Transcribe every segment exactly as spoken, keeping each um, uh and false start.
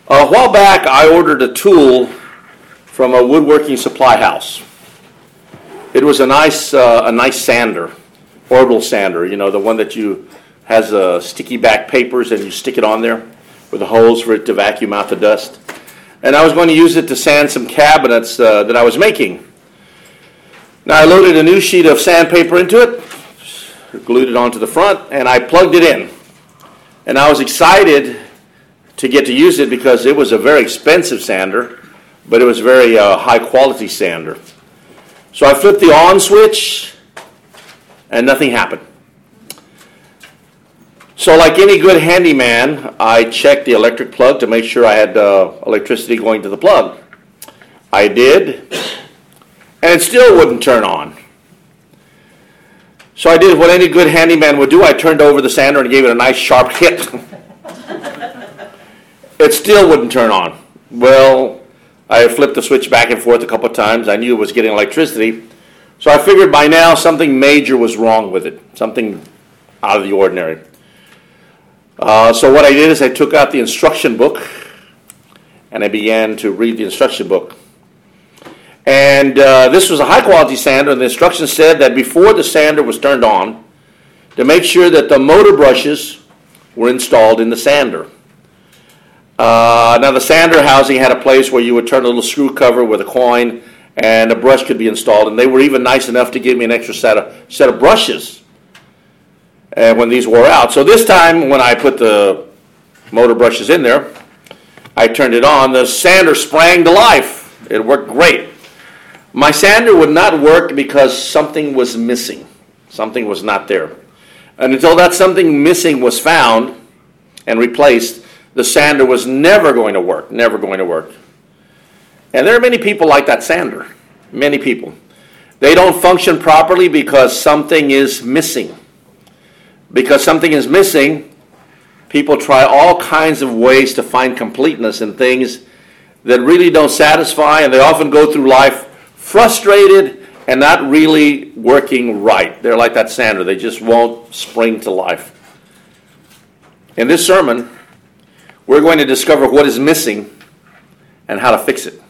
A while back, I ordered a tool from a woodworking supply house. It was a nice, uh, a nice sander, orbital sander. You know, the one that you has uh, sticky back papers and you stick it on there with a hose for it to vacuum out the dust. And I was going to use it to sand some cabinets uh, that I was making. Now I loaded a new sheet of sandpaper into it, glued it onto the front, and I plugged it in. And I was excited to get to use it because it was a very expensive sander, but it was a very uh, high quality sander. So I flipped the on switch, and nothing happened. So like any good handyman, I checked the electric plug to make sure I had uh, electricity going to the plug. I did, and it still wouldn't turn on. So I did what any good handyman would do. I turned over the sander and gave it a nice sharp hit. It still wouldn't turn on. Well, I flipped the switch back and forth a couple of times. I knew it was getting electricity. So I figured by now something major was wrong with it, something out of the ordinary. Uh, so what I did is I took out the instruction book and I began to read the instruction book. And uh, this was a high-quality sander, and the instructions said that before the sander was turned on, to make sure that the motor brushes were installed in the sander. Uh, now, the sander housing had a place where you would turn a little screw cover with a coin, and a brush could be installed, and they were even nice enough to give me an extra set of, set of brushes uh, when these wore out. So this time, when I put the motor brushes in there, I turned it on, the sander sprang to life. It worked great. My sander would not work because something was missing. Something was not there. And until that something missing was found and replaced, the sander was never going to work, never going to work. And there are many people like that sander, many people. They don't function properly because something is missing. Because something is missing, people try all kinds of ways to find completeness in things that really don't satisfy, and they often go through life frustrated and not really working right. They're like that sander. They just won't spring to life. In this sermon, we're going to discover what is missing and how to fix it.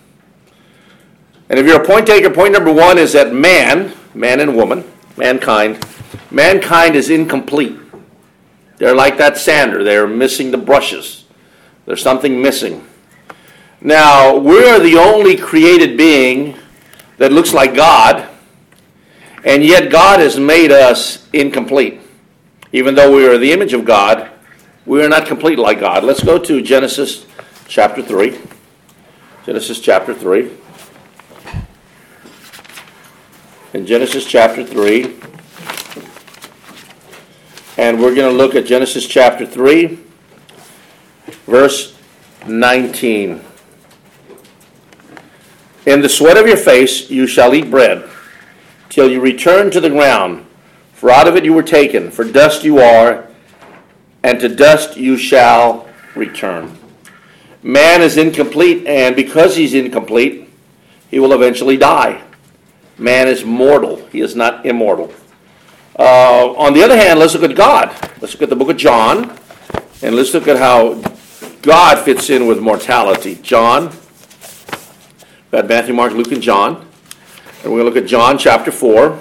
And if you're a point taker, point number one is that man, man and woman, mankind, mankind is incomplete. They're like that sander. They're missing the brushes. There's something missing. Now, we're the only created being that looks like God, and yet God has made us incomplete. Even though we are the image of God, we are not complete like God. Let's go to Genesis chapter three. Genesis chapter three. In Genesis chapter three, and we're going to look at Genesis chapter three, verse nineteen. In the sweat of your face you shall eat bread, till you return to the ground, for out of it you were taken, for dust you are, and to dust you shall return. Man is incomplete, and because he's incomplete, he will eventually die. Man is mortal. He is not immortal. Uh, on the other hand, let's look at God. Let's look at the book of John, and let's look at how God fits in with mortality. John. We've got Matthew, Mark, Luke, and John. And we're going to look at John chapter four.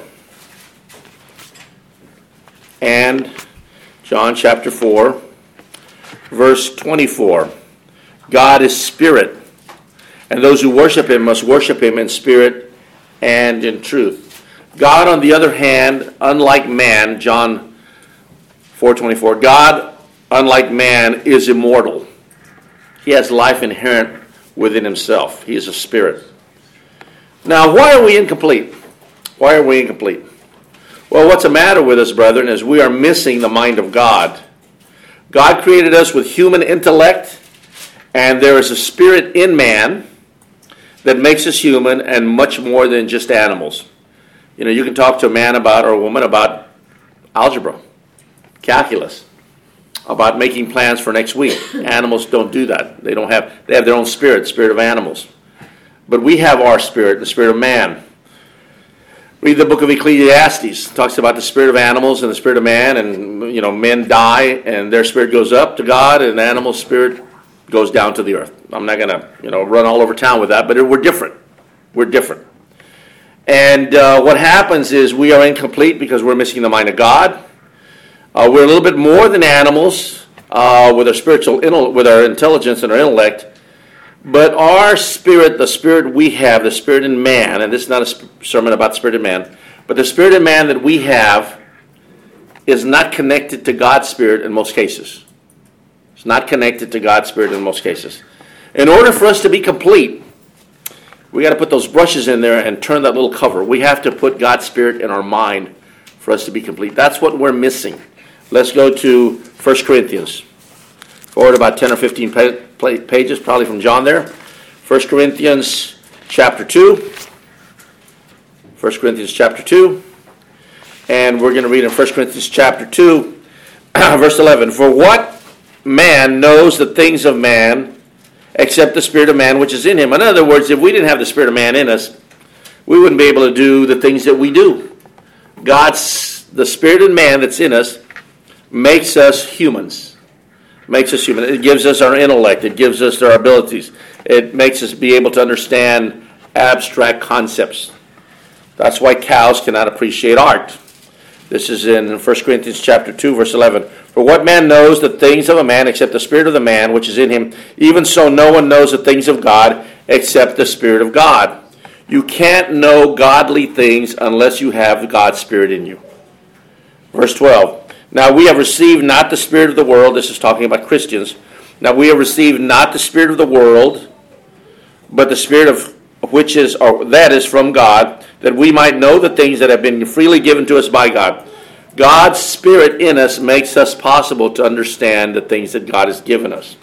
And John chapter four, verse twenty-four. God is spirit, and those who worship him must worship him in spirit and in truth. God, on the other hand, unlike man, John four twenty-four, God, unlike man, is immortal. He has life inherent within himself. He is a spirit. Now, why are we incomplete? Why are we incomplete? Well, what's the matter with us, brethren, is we are missing the mind of God. God created us with human intellect, and there is a spirit in man that makes us human and much more than just animals. You know, you can talk to a man about, or a woman about algebra, calculus, about making plans for next week. Animals don't do that. They don't have, they have their own spirit, the spirit of animals. But we have our spirit, the spirit of man. Read the book of Ecclesiastes. It talks about the spirit of animals and the spirit of man, and, you know, men die and their spirit goes up to God, and animal spirit goes down to the earth. I'm not going to, you know, run all over town with that, but we're different. We're different. And uh, what happens is we are incomplete because we're missing the mind of God. Uh, we're a little bit more than animals uh, with our spiritual, with our intelligence and our intellect. But our spirit, the spirit we have, the spirit in man, and this is not a sermon about the spirit in man, but the spirit in man that we have is not connected to God's spirit in most cases. It's not connected to God's spirit in most cases. In order for us to be complete, we got to put those brushes in there and turn that little cover. We have to put God's spirit in our mind for us to be complete. That's what we're missing. Let's go to First Corinthians. Forward about ten or fifteen pages, probably from John there. First Corinthians chapter two. First Corinthians chapter two. And we're going to read in First Corinthians chapter two, verse eleven. For what man knows the things of man except the spirit of man which is in him? In other words, if we didn't have the spirit of man in us, we wouldn't be able to do the things that we do. God's, the spirit in man that's in us makes us humans. Makes us human. It gives us our intellect. It gives us our abilities. It makes us be able to understand abstract concepts. That's why cows cannot appreciate art. This is in First Corinthians chapter two, verse eleven. For what man knows the things of a man except the spirit of the man which is in him? Even so no one knows the things of God except the Spirit of God. You can't know godly things unless you have God's Spirit in you. Verse twelve. Now we have received not the spirit of the world. This is talking about Christians. Now we have received not the spirit of the world, but the spirit of which is, or that is from God, that we might know the things that have been freely given to us by God. God's spirit in us makes us possible to understand the things that God has given us.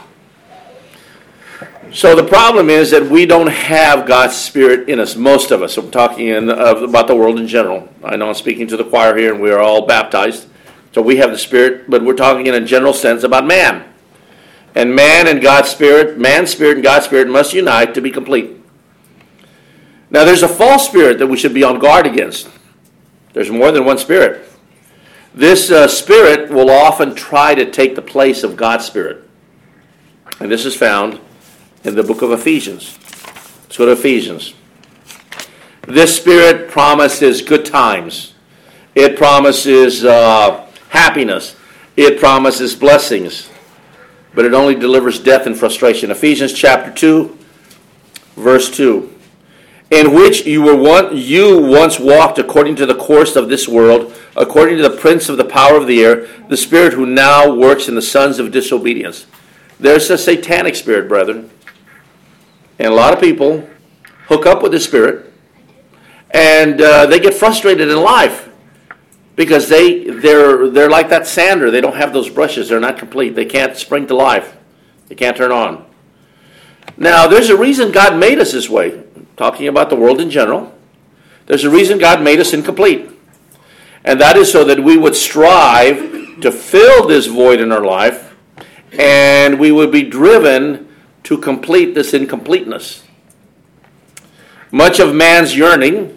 So the problem is that we don't have God's spirit in us, most of us. I'm talking in, uh, about the world in general. I know I'm speaking to the choir here, and we are all baptized. So we have the Spirit, but we're talking in a general sense about man. And man and God's Spirit, man's Spirit and God's Spirit must unite to be complete. Now there's a false spirit that we should be on guard against. There's more than one spirit. This uh, spirit will often try to take the place of God's Spirit. And this is found in the book of Ephesians. Let's go to Ephesians. This spirit promises good times. It promises uh, happiness. It promises blessings. But it only delivers death and frustration. Ephesians chapter two, verse two. In which you were one, you once walked according to the course of this world, according to the prince of the power of the air, the spirit who now works in the sons of disobedience. There's a satanic spirit, brethren. And a lot of people hook up with this spirit, and uh, they get frustrated in life because they, they're, they're like that sander. They don't have those brushes. They're not complete. They can't spring to life. They can't turn on. Now, there's a reason God made us this way. Talking about the world in general. There's a reason God made us incomplete. And that is so that we would strive to fill this void in our life, and we would be driven to complete this incompleteness. Much of man's yearning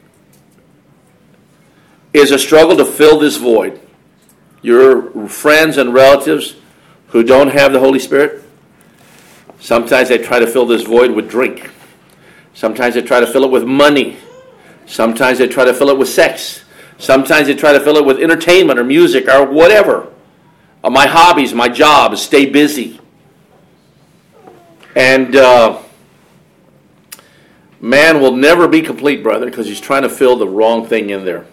is a struggle to fill this void. Your friends and relatives who don't have the Holy Spirit, sometimes they try to fill this void with drink. Sometimes they try to fill it with money. Sometimes they try to fill it with sex. Sometimes they try to fill it with entertainment or music or whatever. Uh, my hobbies, my job, stay busy. And uh, man will never be complete, brother, because he's trying to fill the wrong thing in there.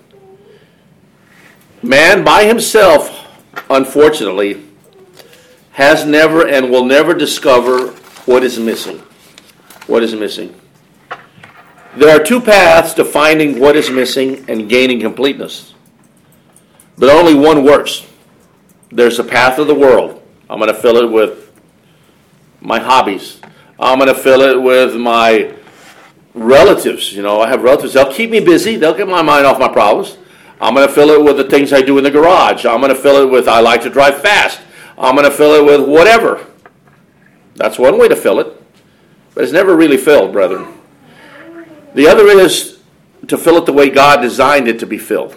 Man by himself, unfortunately, has never and will never discover what is missing. What is missing? There are two paths to finding what is missing and gaining completeness. But only one works. There's the path of the world. I'm going to fill it with my hobbies. I'm going to fill it with my relatives. You know, I have relatives. They'll keep me busy. They'll get my mind off my problems. I'm going to fill it with the things I do in the garage. I'm going to fill it with I like to drive fast. I'm going to fill it with whatever. That's one way to fill it. But it's never really filled, brethren. The other is to fill it the way God designed it to be filled.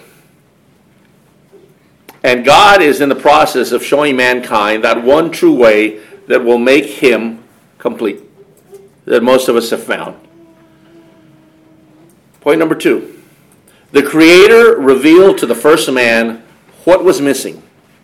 And God is in the process of showing mankind that one true way that will make him complete, that most of us have found. Point number two. The Creator revealed to the first man what was missing.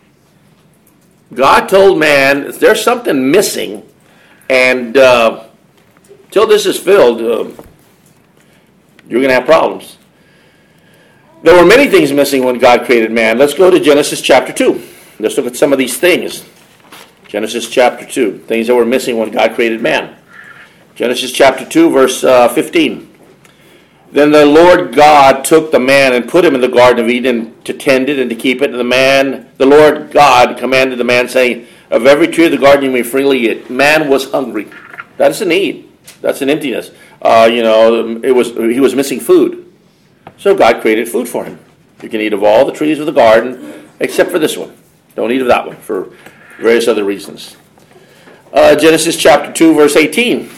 God told man, there's something missing, and uh, till this is filled, uh, you're going to have problems. There were many things missing when God created man. Let's go to Genesis chapter two. Let's look at some of these things. Genesis chapter two, things that were missing when God created man. Genesis chapter two, verse uh, fifteen. Then the Lord God took the man and put him in the Garden of Eden to tend it and to keep it. And the man, the Lord God commanded the man, saying, of every tree of the garden you may freely eat. Man was hungry. That's a need. That's an emptiness. Uh, you know, it was he was missing food. So God created food for him. You can eat of all the trees of the garden except for this one. Don't eat of that one for various other reasons. Uh, Genesis chapter two, verse eighteen.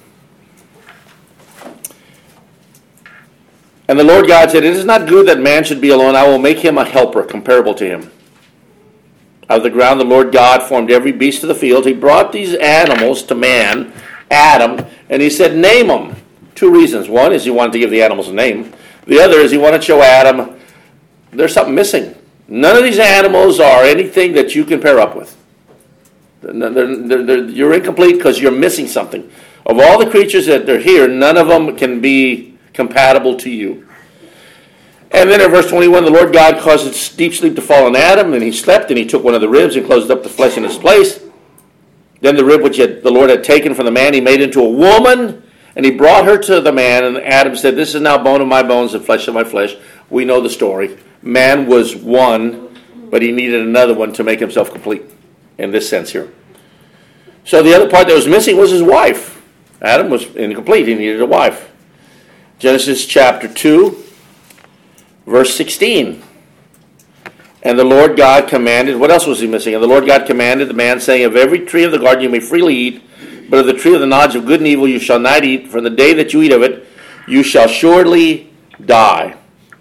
And the Lord God said, it is not good that man should be alone. I will make him a helper comparable to him. Out of the ground the Lord God formed every beast of the field. He brought these animals to man, Adam, and he said, name them. Two reasons. One is he wanted to give the animals a name. The other is he wanted to show Adam there's something missing. None of these animals are anything that you can pair up with. They're, they're, they're, you're incomplete because you're missing something. Of all the creatures that are here, none of them can be compatible to you. And then in verse twenty-one, the Lord God caused a deep sleep to fall on Adam, and he slept, and he took one of the ribs and closed up the flesh in its place. Then the rib which had, the Lord had taken from the man, he made into a woman, and he brought her to the man, and Adam said, this is now bone of my bones and flesh of my flesh. We know the story. Man was one, but he needed another one to make himself complete, in this sense here. So the other part that was missing was his wife. Adam was incomplete. He needed a wife. Genesis chapter two, verse sixteen. And the Lord God commanded, what else was he missing? And the Lord God commanded the man, saying, of every tree of the garden you may freely eat, but of the tree of the knowledge of good and evil you shall not eat. For the day that you eat of it, you shall surely die.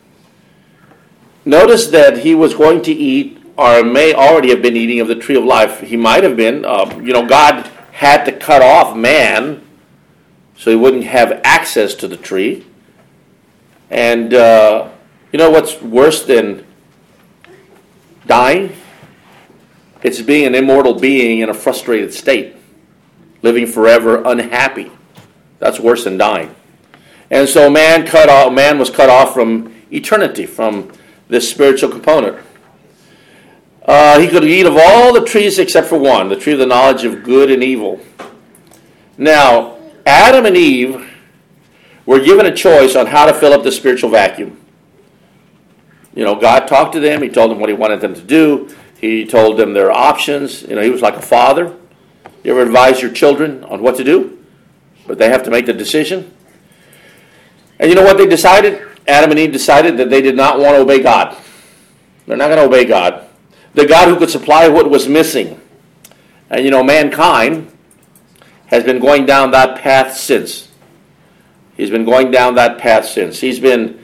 Notice that he was going to eat, or may already have been eating, of the tree of life. He might have been. Uh, you know, God had to cut off man so he wouldn't have access to the tree. And uh, you know what's worse than dying? It's being an immortal being in a frustrated state, living forever unhappy. That's worse than dying. And so man cut off, man was cut off from eternity, from this spiritual component. Uh, he could eat of all the trees except for one, the tree of the knowledge of good and evil. Now, Adam and Eve were given a choice on how to fill up the spiritual vacuum. You know, God talked to them. He told them what he wanted them to do. He told them their options. You know, he was like a father. You ever advise your children on what to do? But they have to make the decision. And you know what they decided? Adam and Eve decided that they did not want to obey God. They're not going to obey God. The God who could supply what was missing. And you know, mankind has been going down that path since. He's been going down that path since. He's been,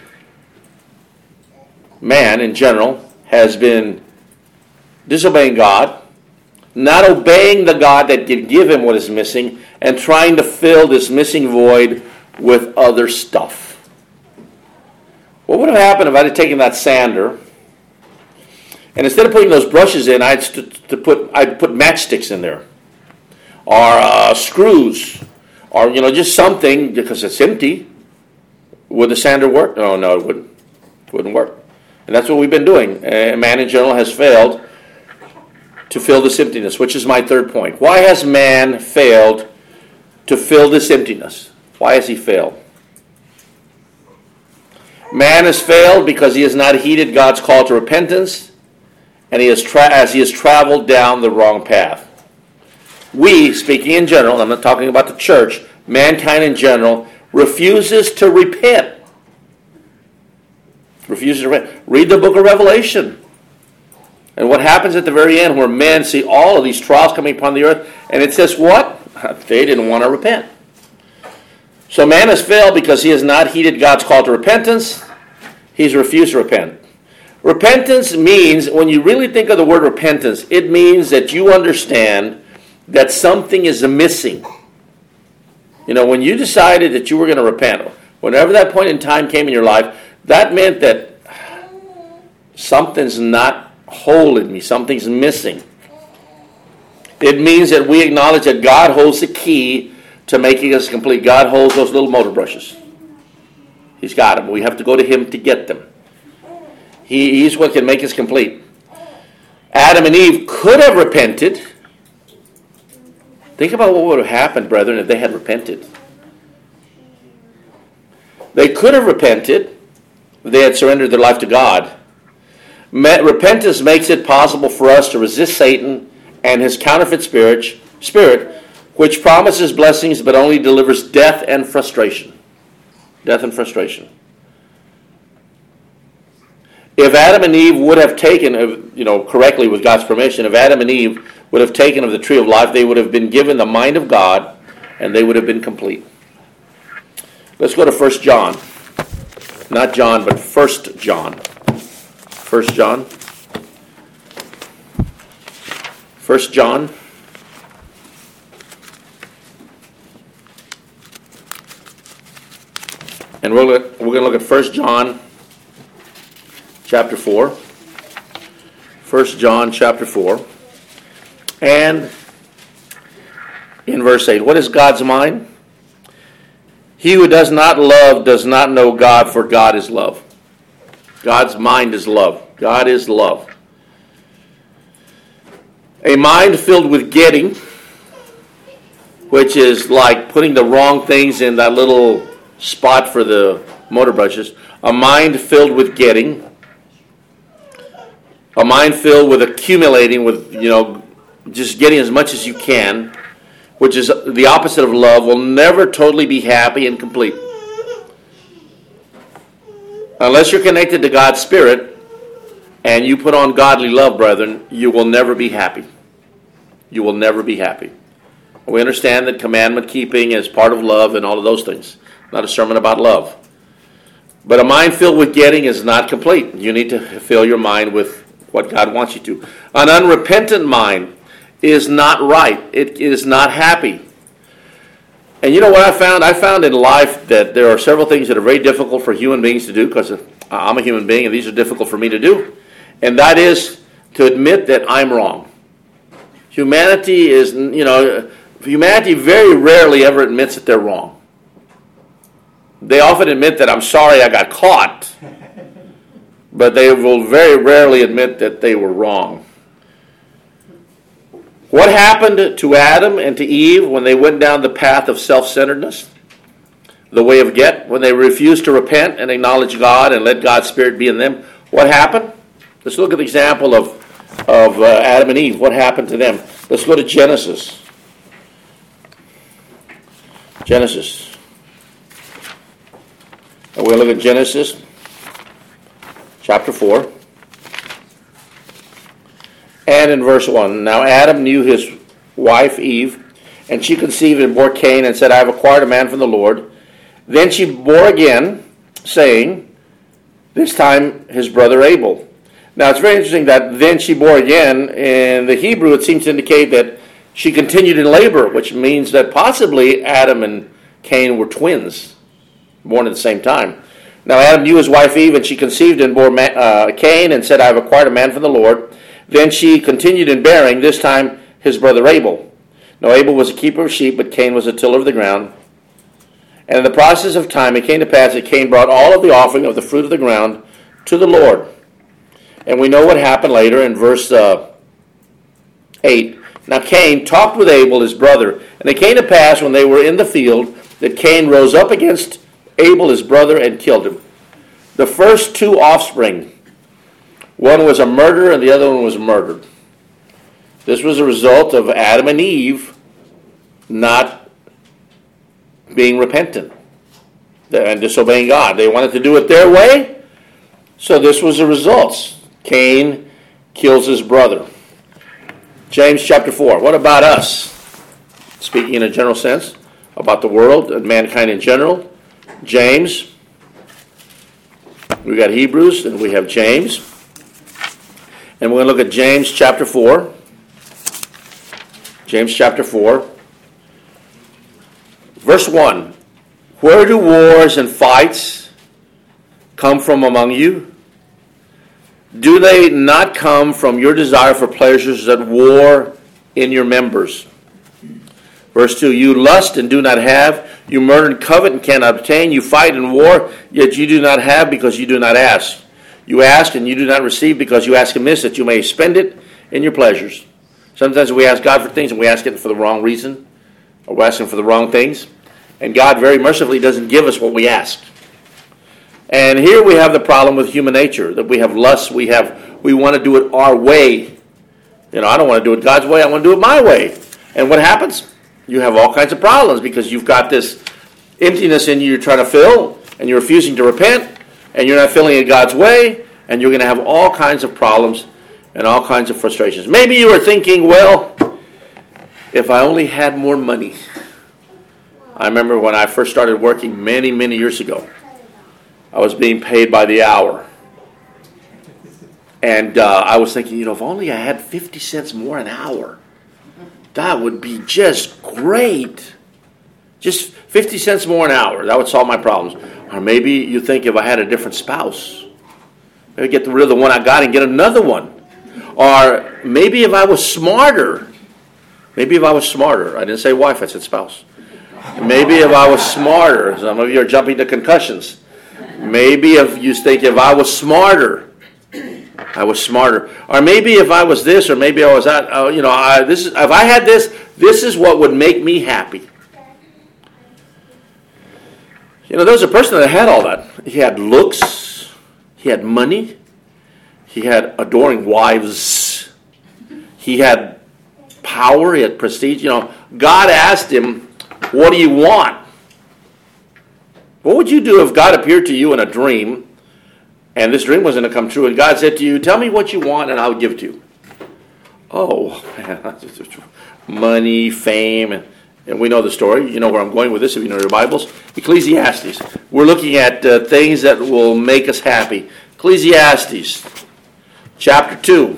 man in general, has been disobeying God, not obeying the God that could give him what is missing, and trying to fill this missing void with other stuff. What would have happened if I had taken that sander, and instead of putting those brushes in, I'd st- to put I'd put matchsticks in there, or uh, screws, or you know just something because it's empty. Would the sander work? No, no, it wouldn't. It wouldn't work. And that's what we've been doing. Uh, man in general has failed to fill this emptiness, which is my third point. Why has man failed to fill this emptiness? Why has he failed? Man has failed because he has not heeded God's call to repentance, and he has tra- as he has traveled down the wrong path. We, speaking in general, I'm not talking about the church, mankind in general, refuses to repent. Refuses to repent. Read the book of Revelation. And what happens at the very end where men see all of these trials coming upon the earth, and it says what? They didn't want to repent. So man has failed because he has not heeded God's call to repentance. He's refused to repent. Repentance means, when you really think of the word repentance, it means that you understand that something is missing. You know, when you decided that you were going to repent, whenever that point in time came in your life, that meant that something's not whole in me, something's missing. It means that we acknowledge that God holds the key to making us complete. God holds those little motor brushes. He's got them. We have to go to Him to get them. He, he's what can make us complete. Adam and Eve could have repented. Think about what would have happened, brethren, if they had repented. They could have repented if they had surrendered their life to God. Repentance makes it possible for us to resist Satan and his counterfeit spirit, spirit, which promises blessings but only delivers death and frustration. Death and frustration. If Adam and Eve would have taken, you know, correctly with God's permission, if Adam and Eve would have taken of the tree of life, they would have been given the mind of God, and they would have been complete. Let's go to First John. Not John, but First John. First John. First John. And we're we're going to look at First John chapter four. First John chapter four. And in verse eight, what is God's mind? He who does not love does not know God, for God is love. God's mind is love. God is love. A mind filled with getting, which is like putting the wrong things in that little spot for the motor brushes. A mind filled with getting. A mind filled with accumulating, with, you know, just getting as much as you can, which is the opposite of love, will never totally be happy and complete. Unless you're connected to God's Spirit and you put on godly love, brethren, you will never be happy. You will never be happy. We understand that commandment keeping is part of love and all of those things. Not a sermon about love. But a mind filled with getting is not complete. You need to fill your mind with what God wants you to. An unrepentant mind is not right. It is not happy. And you know what I found? I found in life that there are several things that are very difficult for human beings to do, because I'm a human being and these are difficult for me to do. And that is to admit that I'm wrong. Humanity is, you know, humanity very rarely ever admits that they're wrong. They often admit that I'm sorry I got caught, but they will very rarely admit that they were wrong. What happened to Adam and to Eve when they went down the path of self-centeredness? The way of get, when they refused to repent and acknowledge God and let God's Spirit be in them? What happened? Let's look at the example of, of uh, Adam and Eve. What happened to them? Let's go to Genesis. Genesis. And we'll look at Genesis chapter four. And in verse one, now Adam knew his wife Eve, and she conceived and bore Cain, and said, I have acquired a man from the Lord. Then she bore again, saying, this time his brother Abel. Now it's very interesting that then she bore again. In the Hebrew, it seems to indicate that she continued in labor, which means that possibly Adam and Cain were twins, born at the same time. Now Adam knew his wife Eve, and she conceived and bore uh, Cain, and said, I have acquired a man from the Lord. Then she continued in bearing, this time his brother Abel. Now Abel was a keeper of sheep, but Cain was a tiller of the ground. And in the process of time it came to pass that Cain brought all of the offering of the fruit of the ground to the Lord. And we know what happened later in verse uh, eight. Now Cain talked with Abel his brother, and it came to pass when they were in the field that Cain rose up against Abel his brother and killed him. The first two offspring, one was a murderer and the other one was murdered. This was a result of Adam and Eve not being repentant and disobeying God. They wanted to do it their way, so this was the results. Cain kills his brother. James chapter four. What about us? Speaking in a general sense, about the world and mankind in general. James. We got Hebrews and we have James. And we're going to look at James chapter four. James chapter four, verse one. Where do wars and fights come from among you? Do they not come from your desire for pleasures that war in your members? Verse two, you lust and do not have. You murder and covet and cannot obtain. You fight and war, yet you do not have because you do not ask. You ask and you do not receive because you ask amiss that you may spend it in your pleasures. Sometimes we ask God for things and we ask it for the wrong reason, or we're asking for the wrong things. And God very mercifully doesn't give us what we ask. And here we have the problem with human nature, that we have lust, we have we want to do it our way. You know, I don't want to do it God's way, I want to do it my way. And what happens? You have all kinds of problems because you've got this emptiness in you you're trying to fill, and you're refusing to repent, and you're not filling it God's way, and you're going to have all kinds of problems and all kinds of frustrations. Maybe you are thinking, well, if I only had more money. I remember when I first started working many, many years ago, I was being paid by the hour. And uh, I was thinking, you know, if only I had fifty cents more an hour, that would be just great. Just fifty cents more an hour, that would solve my problems. Or maybe you think if I had a different spouse, maybe get rid of the one I got and get another one. Or maybe if I was smarter, maybe if I was smarter, I didn't say wife, I said spouse. Maybe if I was smarter, some of you are jumping to concussions. Maybe if you think if I was smarter, I was smarter. Or maybe if I was this, or maybe I was that, uh, you know, I, this is, if I had this, this is what would make me happy. You know, there was a person that had all that. He had looks, he had money, he had adoring wives, he had power, he had prestige. You know, God asked him, what do you want? What would you do if God appeared to you in a dream, and this dream was going to come true, and God said to you, tell me what you want and I'll give it to you? Oh, man, money, fame, and, and we know the story. You know where I'm going with this if you know your Bibles. Ecclesiastes. We're looking at uh, things that will make us happy. Ecclesiastes, chapter two.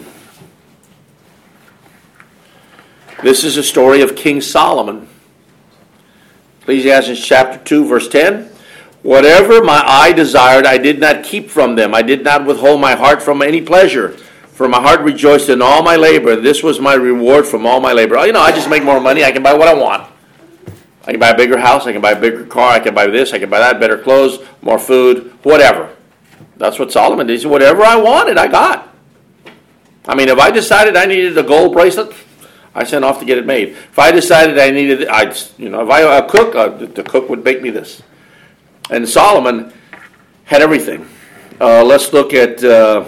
This is a story of King Solomon. Ecclesiastes chapter two, verse ten. Whatever my eye desired, I did not keep from them. I did not withhold my heart from any pleasure. For my heart rejoiced in all my labor, and this was my reward from all my labor. Oh, you know, I just make more money. I can buy what I want. I can buy a bigger house. I can buy a bigger car. I can buy this. I can buy that. Better clothes, more food, whatever. That's what Solomon did. He said, whatever I wanted, I got. I mean, if I decided I needed a gold bracelet, I sent off to get it made. If I decided I needed, I, you know, if I a cook, uh, the cook would bake me this. And Solomon had everything. Uh, let's look at uh,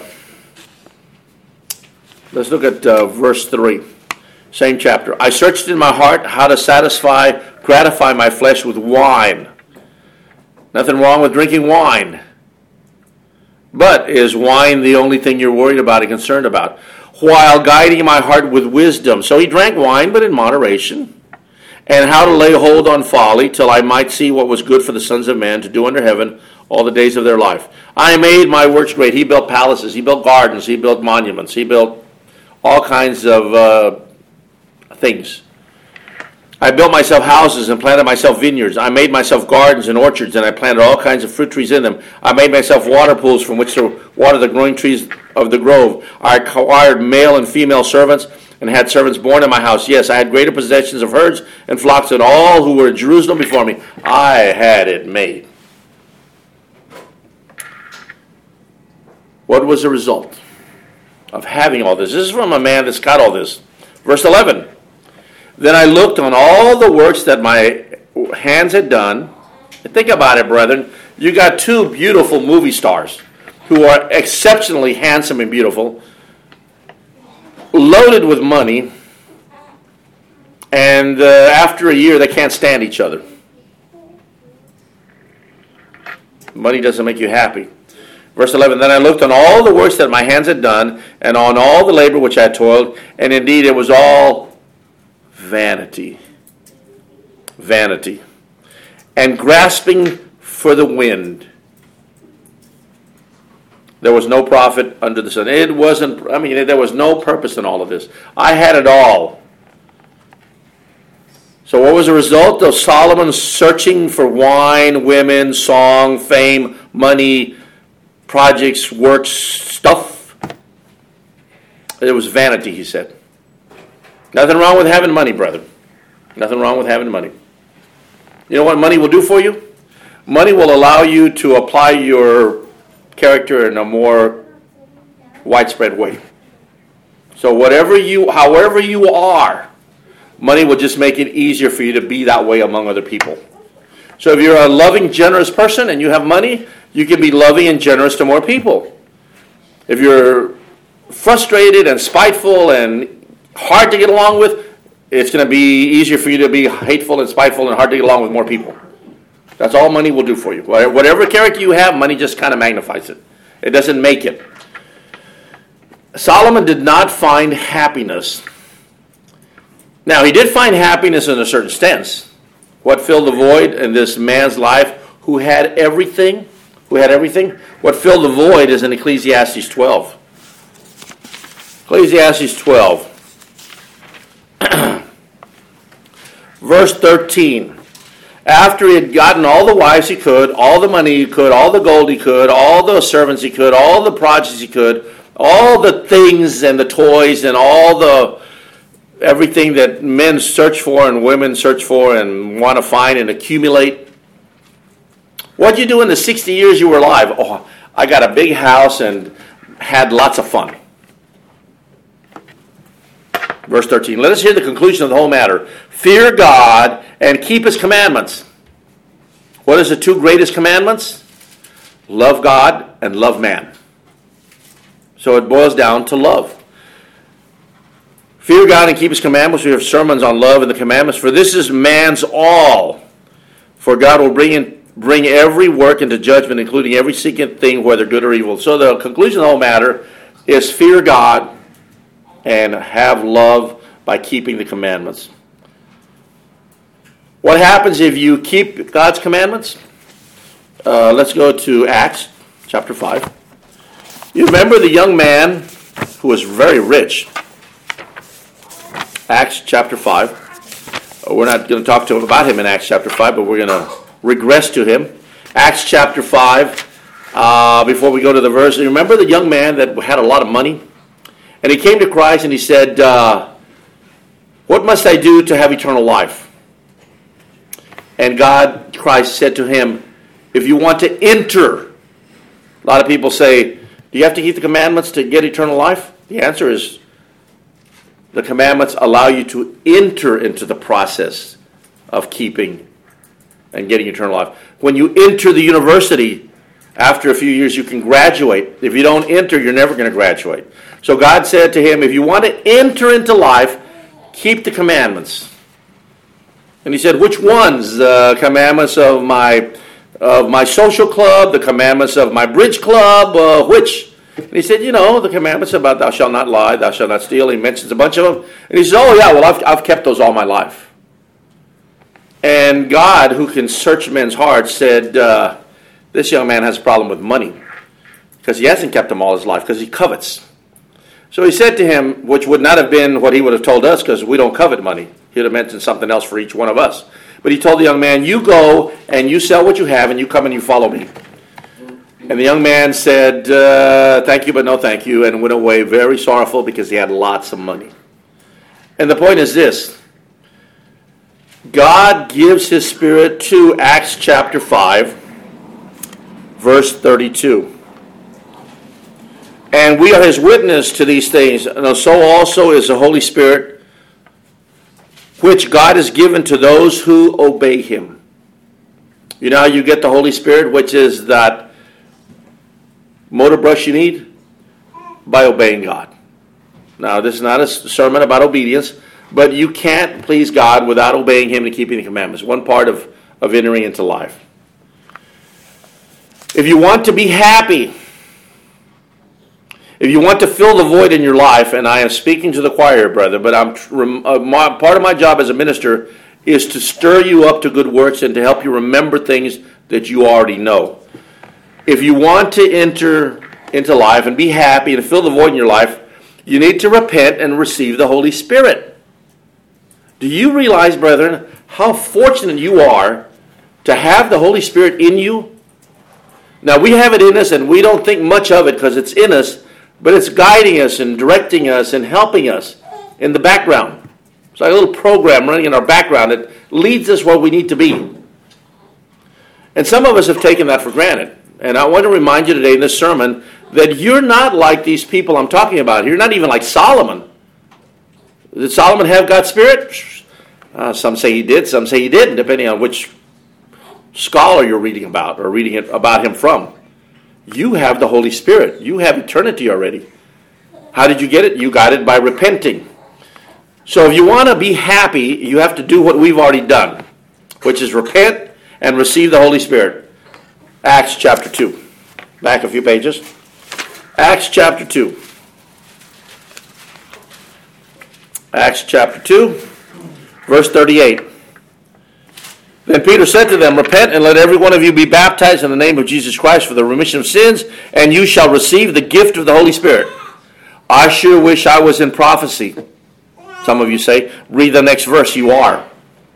let's look at uh, verse three, same chapter. I searched in my heart how to satisfy, gratify my flesh with wine. Nothing wrong with drinking wine, but is wine the only thing you're worried about and concerned about? While guiding my heart with wisdom. So he drank wine, but in moderation. And how to lay hold on folly, till I might see what was good for the sons of men to do under heaven all the days of their life. I made my works great. He built palaces, he built gardens, he built monuments, he built all kinds of uh, things. I built myself houses and planted myself vineyards. I made myself gardens and orchards, and I planted all kinds of fruit trees in them. I made myself water pools from which to water the growing trees of the grove. I acquired male and female servants, and had servants born in my house. Yes, I had greater possessions of herds and flocks than all who were in Jerusalem before me. I had it made. What was the result of having all this? This is from a man that's got all this. Verse eleven. Then I looked on all the works that my hands had done. And think about it, brethren. You got two beautiful movie stars who are exceptionally handsome and beautiful, loaded with money, and uh, after a year they can't stand each other. Money doesn't make you happy. Verse eleven, then I looked on all the works that my hands had done, and on all the labor which I had toiled, and indeed it was all vanity. Vanity. And grasping for the wind. There was no profit under the sun. It wasn't, I mean, there was no purpose in all of this. I had it all. So what was the result of Solomon searching for wine, women, song, fame, money, projects, works, stuff? It was vanity, he said. Nothing wrong with having money, brother. Nothing wrong with having money. You know what money will do for you? Money will allow you to apply your character in a more widespread way. So whatever you, however you are, money will just make it easier for you to be that way among other people. So if you're a loving, generous person and you have money, you can be loving and generous to more people. If you're frustrated and spiteful and hard to get along with, it's going to be easier for you to be hateful and spiteful and hard to get along with more people. That's all money will do for you. Whatever character you have, money just kind of magnifies it. It doesn't make it. Solomon did not find happiness. Now, he did find happiness in a certain sense. What filled the void in this man's life who had everything? Who had everything? What filled the void is in Ecclesiastes twelve. Ecclesiastes twelve. Verse thirteen. After he had gotten all the wives he could, all the money he could, all the gold he could, all the servants he could, all the projects he could, all the things and the toys and all the everything that men search for and women search for and want to find and accumulate. What'd you do in the sixty years you were alive? Oh, I got a big house and had lots of fun. Verse thirteen. Let us hear the conclusion of the whole matter. Fear God and keep his commandments. What is the two greatest commandments? Love God and love man. So it boils down to love. Fear God and keep his commandments. We have sermons on love and the commandments. For this is man's all. For God will bring in, bring every work into judgment, including every secret thing, whether good or evil. So the conclusion of the whole matter is fear God and have love by keeping the commandments. What happens if you keep God's commandments? Uh, let's go to Acts chapter five. You remember the young man who was very rich. Acts chapter five. We're not going to talk to him about him in Acts chapter five, but we're going to regress to him. Acts chapter five, uh, before we go to the verse. You remember the young man that had a lot of money? And he came to Christ and he said, uh, what must I do to have eternal life? And God, Christ said to him, if you want to enter, a lot of people say, do you have to keep the commandments to get eternal life? The answer is, the commandments allow you to enter into the process of keeping and getting eternal life. When you enter the university, after a few years you can graduate. If you don't enter, you're never going to graduate. So God said to him, if you want to enter into life, keep the commandments. And he said, which ones? The commandments of my of my social club, the commandments of my bridge club, uh, which? And he said, you know, the commandments about thou shalt not lie, thou shalt not steal. He mentions a bunch of them. And he says, oh yeah, well, I've, I've kept those all my life. And God, who can search men's hearts, said, uh, this young man has a problem with money because he hasn't kept them all his life because he covets. So he said to him, which would not have been what he would have told us because we don't covet money. He would have mentioned something else for each one of us. But he told the young man, you go and you sell what you have and you come and you follow me. And the young man said, uh, thank you, but no thank you, and went away very sorrowful because he had lots of money. And the point is this. God gives his Spirit to Acts chapter five, verse thirty-two. And we are his witness to these things, and so also is the Holy Spirit, which God has given to those who obey him. You know how you get the Holy Spirit, which is that motor brush you need? By obeying God. Now, this is not a sermon about obedience, but you can't please God without obeying him and keeping the commandments. One part of, of entering into life. If you want to be happy, if you want to fill the void in your life, and I am speaking to the choir, brother, but I'm uh, my, part of my job as a minister is to stir you up to good works and to help you remember things that you already know. If you want to enter into life and be happy and fill the void in your life, you need to repent and receive the Holy Spirit. Do you realize, brethren, how fortunate you are to have the Holy Spirit in you. Now, we have it in us, and we don't think much of it because it's in us, but it's guiding us and directing us and helping us in the background. It's like a little program running in our background that leads us where we need to be. And some of us have taken that for granted. And I want to remind you today in this sermon that you're not like these people I'm talking about. You're not even like Solomon. Did Solomon have God's Spirit? Uh, some say he did, some say he didn't, depending on which scholar you're reading about or reading it about him from. You have the Holy Spirit. You have eternity already. How did you get it? You got it by repenting. So if you want to be happy, you have to do what we've already done, which is repent and receive the Holy Spirit. Acts chapter two. Back a few pages. Acts chapter two. Acts chapter two, verse thirty-eight. Then Peter said to them, repent and let every one of you be baptized in the name of Jesus Christ for the remission of sins, and you shall receive the gift of the Holy Spirit. I sure wish I was in prophecy. Some of you say, read the next verse. You are.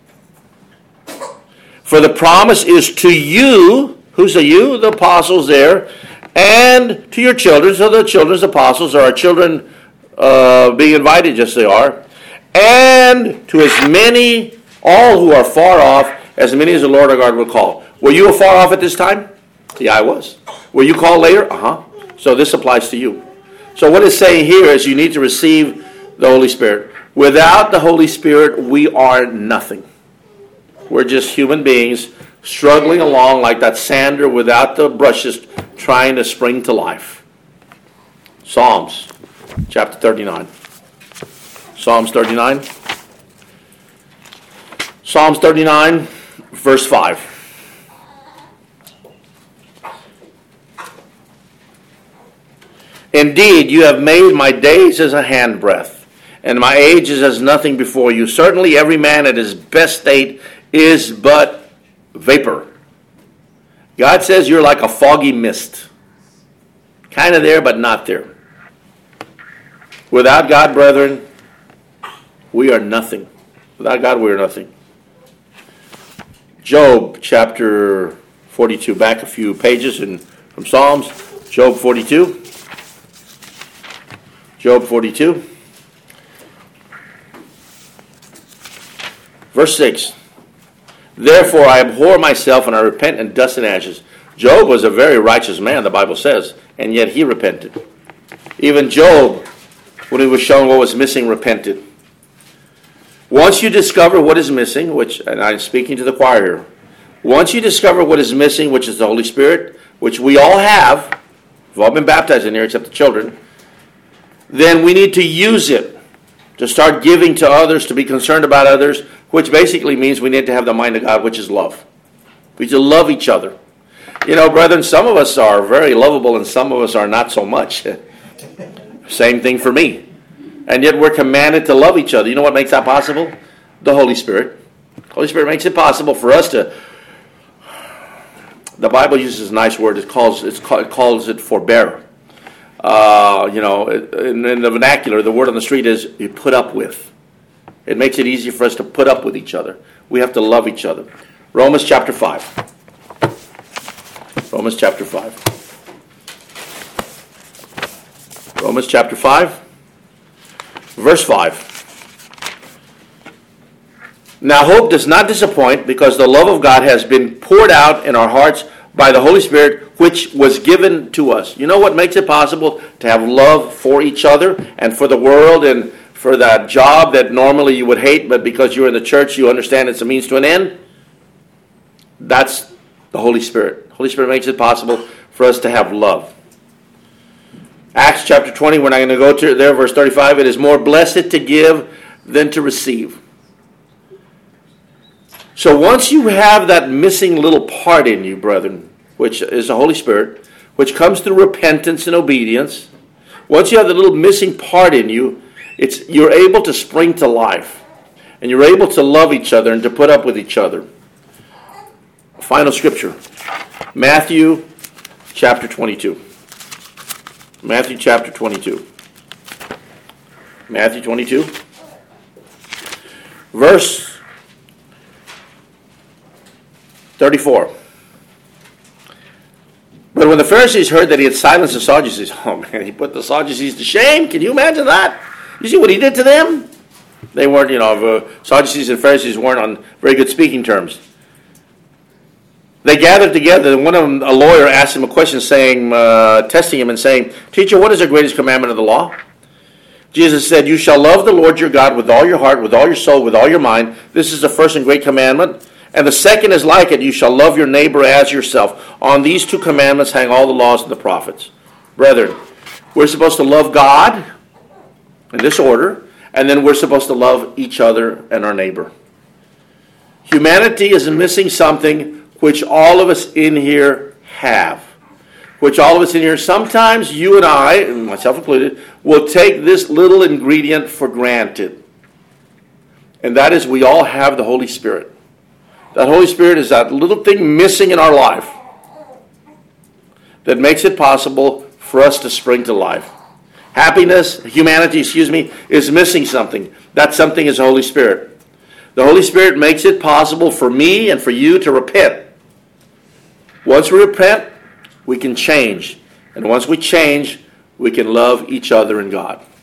For the promise is to you. Who's the you? The apostles there. And to your children. So the children's apostles are our children uh, being invited, just they are. And to as many, all who are far off, as many as the Lord our God will call. Were you far off at this time? Yeah, I was. Were you called later? Uh-huh. So this applies to you. So what it's saying here is you need to receive the Holy Spirit. Without the Holy Spirit, we are nothing. We're just human beings struggling along like that sander without the brushes trying to spring to life. Psalms chapter thirty-nine. Psalms thirty-nine. Psalms thirty-nine, verse five. Indeed, you have made my days as a handbreadth, and my age is as nothing before you. Certainly every man at his best state is but vapor. God says you're like a foggy mist. Kind of there, but not there. Without God, brethren, we are nothing. Without God, we are nothing. Job chapter forty-two. Back a few pages in, from Psalms. Job forty-two. Job forty-two. Verse six. Therefore I abhor myself and I repent in dust and ashes. Job was a very righteous man, the Bible says, and yet he repented. Even Job, when he was shown what was missing, repented. Once you discover what is missing, which, and I'm speaking to the choir here, once you discover what is missing, which is the Holy Spirit, which we all have, we've all been baptized in here except the children, then we need to use it to start giving to others, to be concerned about others, which basically means we need to have the mind of God, which is love. We need to love each other. You know, brethren, some of us are very lovable and some of us are not so much. Same thing for me. And yet we're commanded to love each other. You know what makes that possible? The Holy Spirit. The Holy Spirit makes it possible for us to... The Bible uses a nice word. It calls, it's called, it calls it forbear. Uh, you know, in, in the vernacular, the word on the street is you put up with. It makes it easy for us to put up with each other. We have to love each other. Romans chapter five. Romans chapter five. Romans chapter five. Verse five. Now hope does not disappoint, because the love of God has been poured out in our hearts by the Holy Spirit, which was given to us. You know what makes it possible to have love for each other and for the world and for that job that normally you would hate, but because you're in the church you understand it's a means to an end? That's the Holy Spirit. The Holy Spirit makes it possible for us to have love. Acts chapter twenty, we're not going to go to there, verse thirty-five. It is more blessed to give than to receive. So once you have that missing little part in you, brethren, which is the Holy Spirit, which comes through repentance and obedience, once you have the little missing part in you, it's you're able to spring to life. And you're able to love each other and to put up with each other. Final scripture. Matthew chapter twenty-two. Matthew chapter twenty-two. Matthew twenty-two. Verse thirty-four. But when the Pharisees heard that he had silenced the Sadducees, oh man, he put the Sadducees to shame. Can you imagine that? You see what he did to them? They weren't, you know, uh, Sadducees and Pharisees weren't on very good speaking terms. They gathered together, and one of them, a lawyer, asked him a question, saying, uh, testing him and saying, "Teacher, what is the greatest commandment of the law?" Jesus said, "You shall love the Lord your God with all your heart, with all your soul, with all your mind. This is the first and great commandment. And the second is like it, you shall love your neighbor as yourself. On these two commandments hang all the laws and the prophets." Brethren, we're supposed to love God in this order, and then we're supposed to love each other and our neighbor. Humanity is missing something which all of us in here have. Which all of us in here, sometimes you and I, and myself included, will take this little ingredient for granted. And that is, we all have the Holy Spirit. That Holy Spirit is that little thing missing in our life that makes it possible for us to spring to life. Happiness, humanity, excuse me, is missing something. That something is the Holy Spirit. The Holy Spirit makes it possible for me and for you to repent. Once we repent, we can change. And once we change, we can love each other and God.